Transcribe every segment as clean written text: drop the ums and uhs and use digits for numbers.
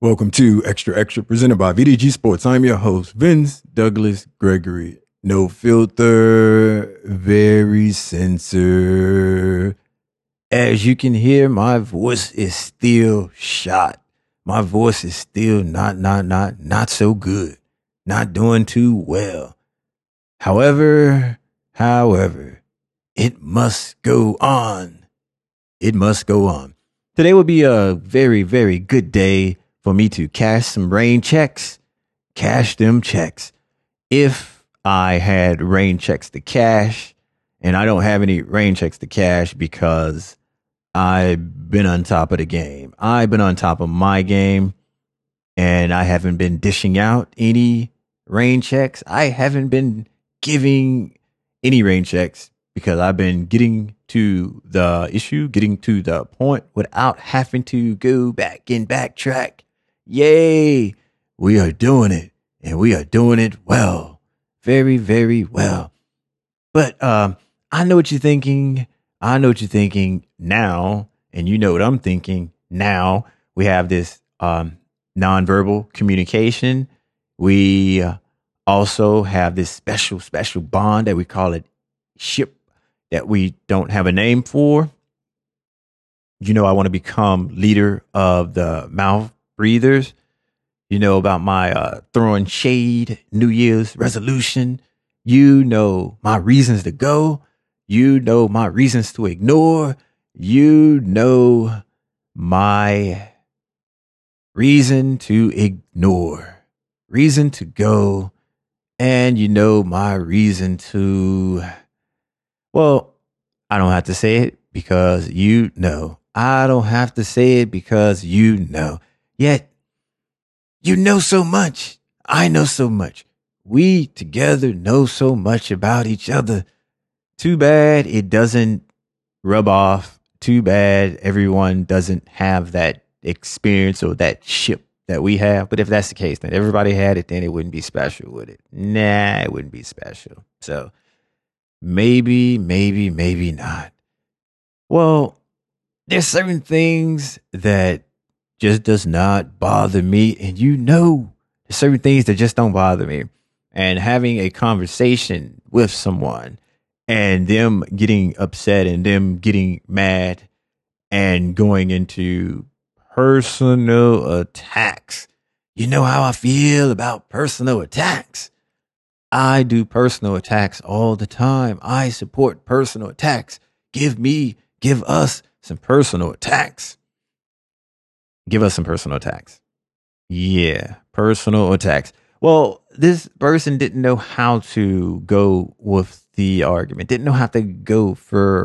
Welcome to Extra Extra presented by VDG Sports. I'm your host, Vince Douglas Gregory. No filter, very censored. As you can hear, my voice is still shot. My voice is still not so good. Not doing too well. However, it must go on. It must go on. Today will be a very, very good day for me to cash some rain checks, cash them checks. If I had rain checks to cash, and I don't have any rain checks to cash because I've been on top of the game. I've been on top of my game, and I haven't been dishing out any rain checks. I haven't been giving any rain checks because I've been getting to the issue, getting to the point without having to go back and backtrack. Yay, we are doing it, and we are doing it well. Very, very well. But I know what you're thinking. I know what you're thinking now, and you know what I'm thinking now. We have this nonverbal communication. We also have this special bond that we call it ship that we don't have a name for. You know, I want to become leader of the mouth breathers. You know about my throwing shade New Year's resolution. You know my reasons to go. You know my reasons to ignore. You know my reason to ignore, reason to go, and you know my reason to, well, I don't have to say it because you know. I don't have to say it because you know. Yet, you know so much. I know so much. We together know so much about each other. Too bad it doesn't rub off. Too bad everyone doesn't have that experience or that ship that we have. But if that's the case, then everybody had it, then it wouldn't be special, would it? Nah, it wouldn't be special. So maybe not. Well, there's certain things that just does not bother me. And you know, there's certain things that just don't bother me. And having a conversation with someone and them getting upset and them getting mad and going into personal attacks. You know how I feel about personal attacks. I do personal attacks all the time. I support personal attacks. Give us some personal attacks. Give us some personal attacks. Yeah, personal attacks. Well, this person didn't know how to go with the argument, didn't know how to go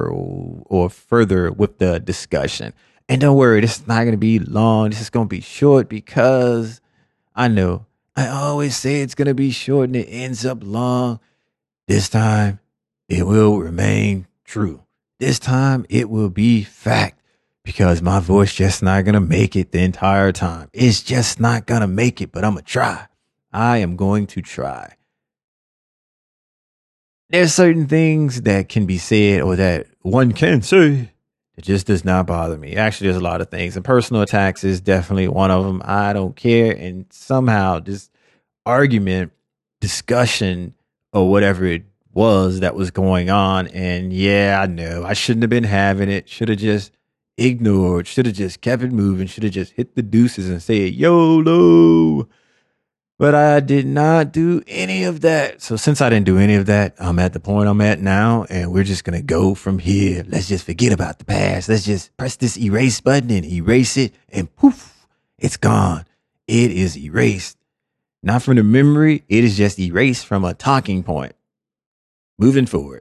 further with the discussion. And don't worry, this is not going to be long. This is going to be short because I know I always say it's going to be short and it ends up long. This time, it will remain true. This time, it will be fact. Because my voice just not going to make it the entire time. It's just not going to make it, but I'm going to try. I am going to try. There's certain things that can be said or that one can say. It just does not bother me. Actually, there's a lot of things. And personal attacks is definitely one of them. I don't care. And somehow this argument, discussion, or whatever it was that was going on. And yeah, I know I shouldn't have been having it. Should have just ignored, should have just kept it moving, should have just hit the deuces and said YOLO. But I did not do any of that. So since I didn't do any of that, I'm at the point I'm at now, and we're just going to go from here. Let's just forget about the past. Let's just press this erase button and erase it, and poof, it's gone. It is erased. Not from the memory, it is just erased from a talking point. Moving forward.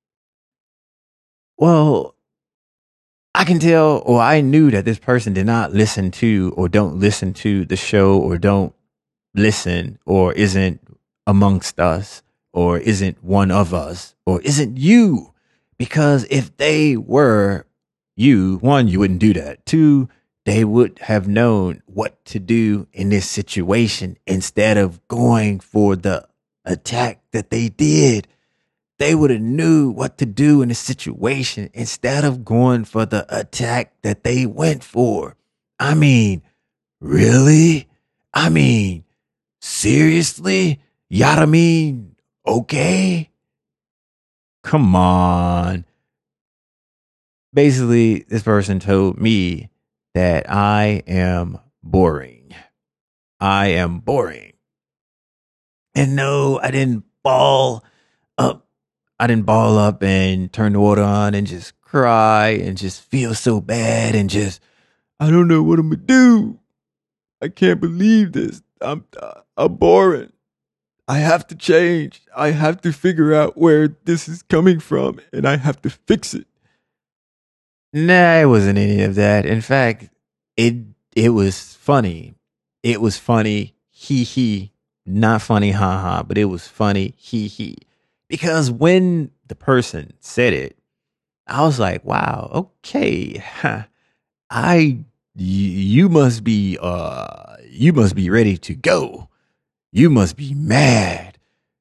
Well, I can tell, or I knew that this person did not listen to or don't listen to the show or don't listen or isn't amongst us or isn't one of us or isn't you. Because if they were you, one, you wouldn't do that. Two, they would have known what to do in this situation instead of going for the attack that they did. They would have knew what to do in a situation instead of going for the attack that they went for. I mean, Really? I mean, seriously? Yada mean, okay? Come on. Basically, this person told me that I am boring. I am boring. And no, I didn't ball up. I didn't ball up and turn the water on and just cry and just feel so bad and just, I don't know what I'm gonna do. I can't believe this. I'm boring. I have to change. I have to figure out where this is coming from and I have to fix it. Nah, it wasn't any of that. In fact, it it was funny. It was funny, hee hee. Not funny, ha ha, but it was funny, hee hee. Because when the person said it, I was like, wow, okay. Huh. You must be ready to go. You must be mad.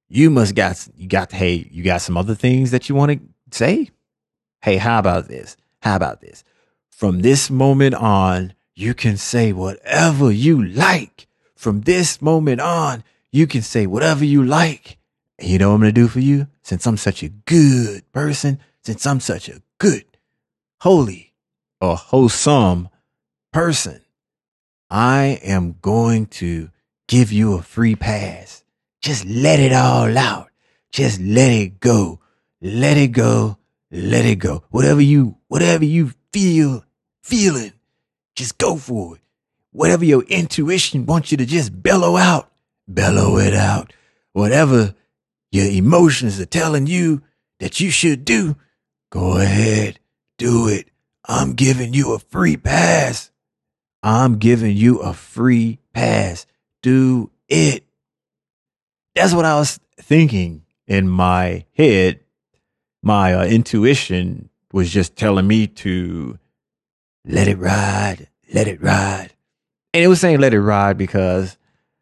You got some other things that you want to say? Hey, how about this? How about this? From this moment on, you can say whatever you like. From this moment on, you can say whatever you like. And you know what I'm going to do for you? Since I'm such a good person, since I'm such a good, holy, or wholesome person, I am going to give you a free pass. Just let it all out. Just let it go. Let it go. Let it go. Whatever you feeling, just go for it. Whatever your intuition wants you to just bellow it out. Whatever your emotions are telling you that you should do, go ahead, do it. I'm giving you a free pass. I'm giving you a free pass. Do it. That's what I was thinking in my head. My intuition was just telling me to let it ride, let it ride. And it was saying let it ride because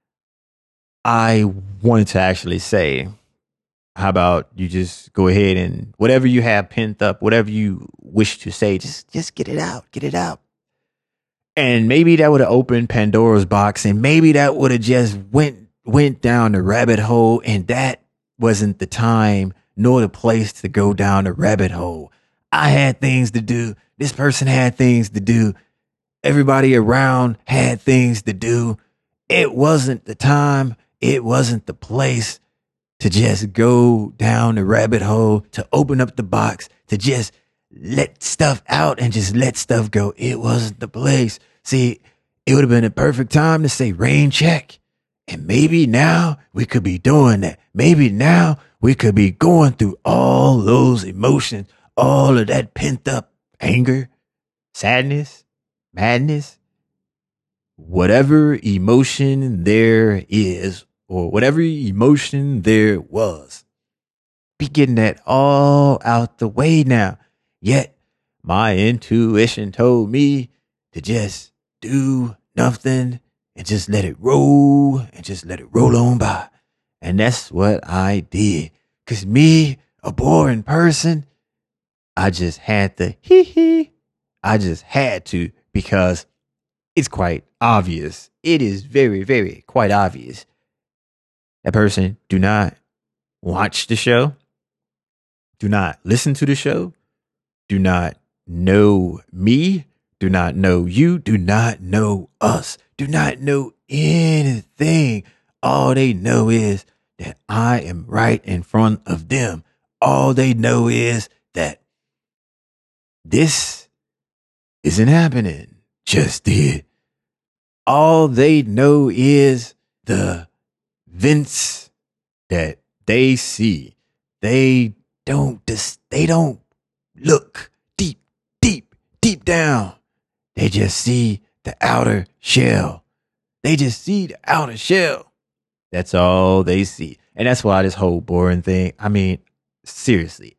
I wanted to actually say, how about you just go ahead and whatever you have pent up, whatever you wish to say, just get it out, get it out. And maybe that would have opened Pandora's box and maybe that would have just went down the rabbit hole, and that wasn't the time nor the place to go down the rabbit hole. I had things to do. This person had things to do. Everybody around had things to do. It wasn't the time. It wasn't the place to just go down the rabbit hole, to open up the box, to just let stuff out and just let stuff go. It wasn't the place. See, it would have been a perfect time to say rain check. And maybe now we could be doing that. Maybe now we could be going through all those emotions, all of that pent up anger, sadness, madness, whatever emotion there is, or whatever emotion there was. Be getting that all out the way now. Yet my intuition told me to just do nothing and just let it roll and just let it roll on by. And that's what I did. Cause me, a boring person, I just had to hee hee. I just had to because it's quite obvious. It is very, very quite obvious. That person do not watch the show, do not listen to the show, do not know me, do not know you, do not know us, do not know anything. All they know is that I am right in front of them. All they know is that this isn't happening just yet. All they know is the Vince that they see. They don't look deep down. They just see the outer shell. They just see the outer shell. That's all they see. And that's why this whole boring thing, I mean, seriously,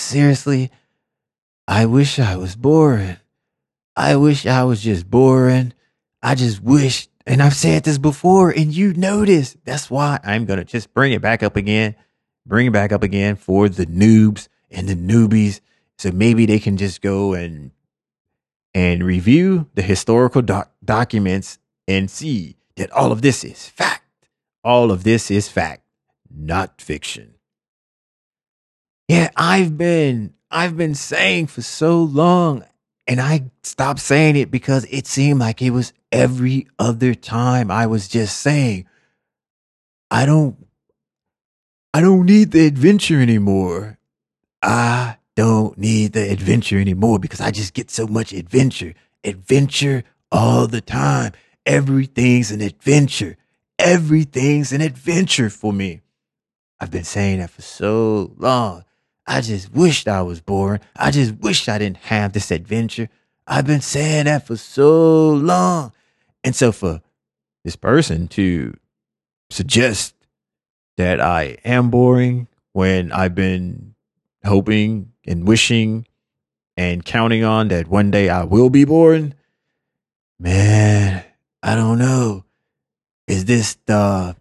I wish I was boring. I wish I was just boring. I just wish, and I've said this before, and you know this. That's why I'm going to just bring it back up again for the noobs and the newbies. So maybe they can just go and review the historical documents and see that all of this is fact. All of this is fact, not fiction. Yeah, I've been saying for so long, and I stopped saying it because it seemed like it was every other time I was just saying, I don't need the adventure anymore. I don't need the adventure anymore because I just get so much adventure. Adventure all the time. Everything's an adventure. Everything's an adventure for me. I've been saying that for so long. I just wished I was boring. I just wished I didn't have this adventure. I've been saying that for so long. And so for this person to suggest that I am boring when I've been hoping and wishing and counting on that one day I will be boring, man, I don't know. Is this the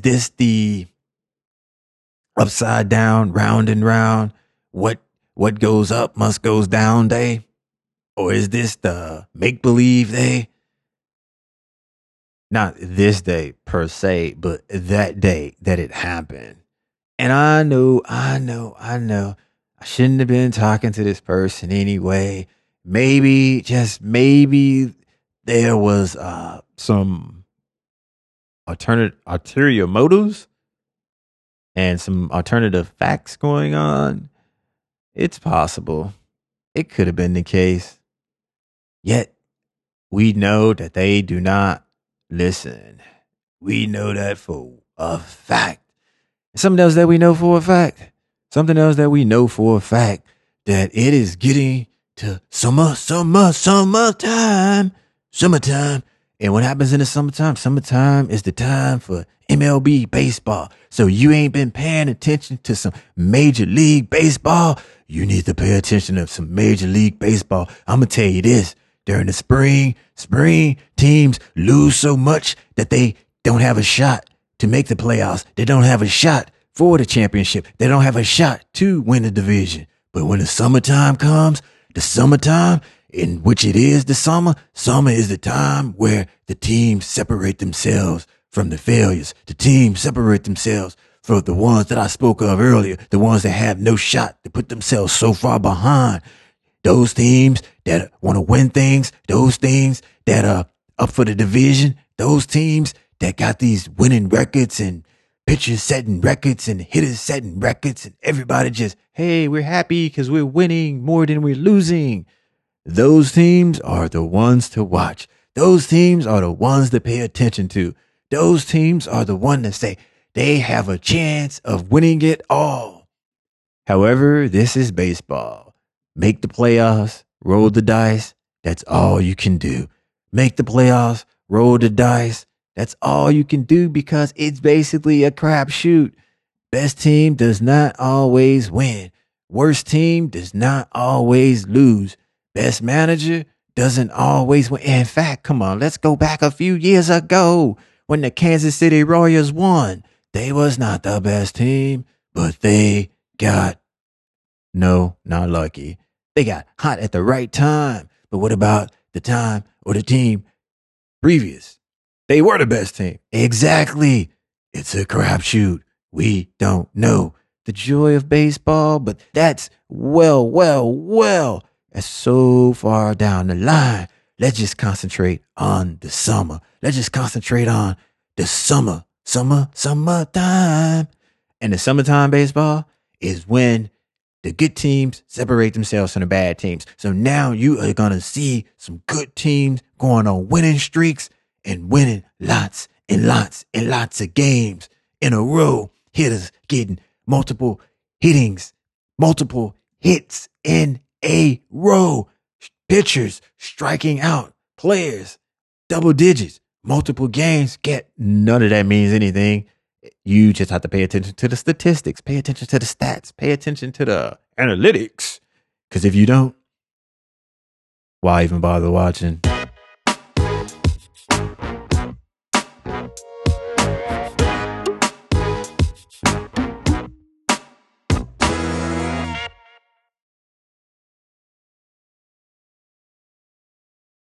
upside down, round and round, what goes up must goes down day? Or is this the make-believe day? Not this day per se, but that day that it happened. And I know. I shouldn't have been talking to this person anyway. Maybe, just maybe, there was some ulterior motives and some alternative facts going on. It's possible. It could have been the case. Yet, we know that they do not listen. We know that for a fact. Something else that we know for a fact. Something else that we know for a fact, that it is getting to summertime. And what happens in the summertime? Summertime is the time for MLB baseball. So you ain't been paying attention to some Major League Baseball. You need to pay attention to some Major League Baseball. I'm going to tell you this. During the spring teams lose so much that they don't have a shot to make the playoffs. They don't have a shot for the championship. They don't have a shot to win the division. But when the summertime comes, the summertime, in which it is the summer is the time where the teams separate themselves from the failures. The teams separate themselves from the ones that I spoke of earlier, the ones that have no shot to put themselves so far behind. Those teams that want to win things, those teams that are up for the division, those teams that got these winning records and pitchers setting records and hitters setting records, and everybody just, hey, we're happy because we're winning more than we're losing. Those teams are the ones to watch. Those teams are the ones to pay attention to. Those teams are the ones that say they have a chance of winning it all. However, this is baseball. Make the playoffs, roll the dice. That's all you can do. Make the playoffs, roll the dice. That's all you can do because it's basically a crapshoot. Best team does not always win. Worst team does not always lose. Best manager doesn't always win. In fact, come on, let's go back a few years ago when the Kansas City Royals won. They was not the best team, but they got, no, not lucky. They got hot at the right time. But what about the time or the team previous? They were the best team. Exactly. It's a crapshoot. We don't know the joy of baseball, but that's well. That's so far down the line. Let's just concentrate on the summer. Let's just concentrate on the summertime. And the summertime baseball is when the good teams separate themselves from the bad teams. So now you are going to see some good teams going on winning streaks and winning lots and lots and lots of games in a row. Hitters getting multiple hittings, multiple hits in a row. Pitchers striking out players, double digits, multiple games. None of that means anything. You just have to pay attention to the statistics, pay attention to the stats, pay attention to the analytics. Because if you don't, why even bother watching?